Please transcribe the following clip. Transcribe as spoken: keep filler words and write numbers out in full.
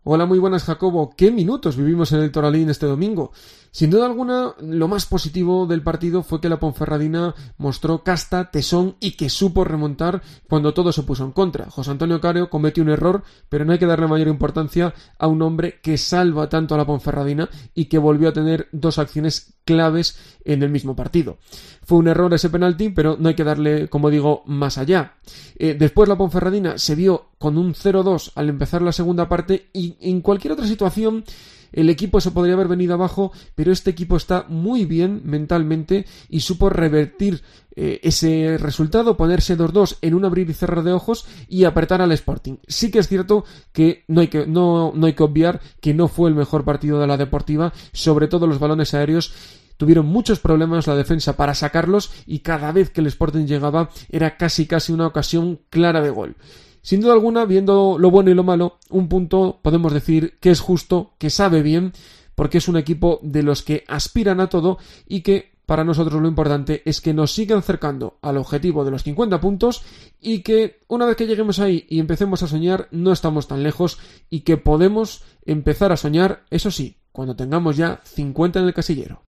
Hola, muy buenas, Jacobo. ¿Qué minutos vivimos en el Toralín este domingo? Sin duda alguna, lo más positivo del partido fue que la Ponferradina mostró casta, tesón y que supo remontar cuando todo se puso en contra. José Antonio Careo cometió un error, pero no hay que darle mayor importancia a un hombre que salva tanto a la Ponferradina y que volvió a tener dos acciones claves en el mismo partido. Fue un error ese penalti, pero no hay que darle, como digo, más allá. Eh, después la Ponferradina se vio con un cero dos al empezar la segunda parte y en cualquier otra situación el equipo se podría haber venido abajo, pero este equipo está muy bien mentalmente y supo revertir eh, ese resultado, ponerse dos dos en un abrir y cerrar de ojos y apretar al Sporting. Sí que es cierto que no hay que, no, no hay que obviar que no fue el mejor partido de la Deportiva, sobre todo los balones aéreos. Tuvieron muchos problemas la defensa para sacarlos y cada vez que el Sporting llegaba era casi casi una ocasión clara de gol. Sin duda alguna, viendo lo bueno y lo malo, un punto podemos decir que es justo, que sabe bien, porque es un equipo de los que aspiran a todo y que para nosotros lo importante es que nos sigan acercando al objetivo de los cincuenta puntos y que una vez que lleguemos ahí y empecemos a soñar, no estamos tan lejos y que podemos empezar a soñar, eso sí, cuando tengamos ya cincuenta en el casillero.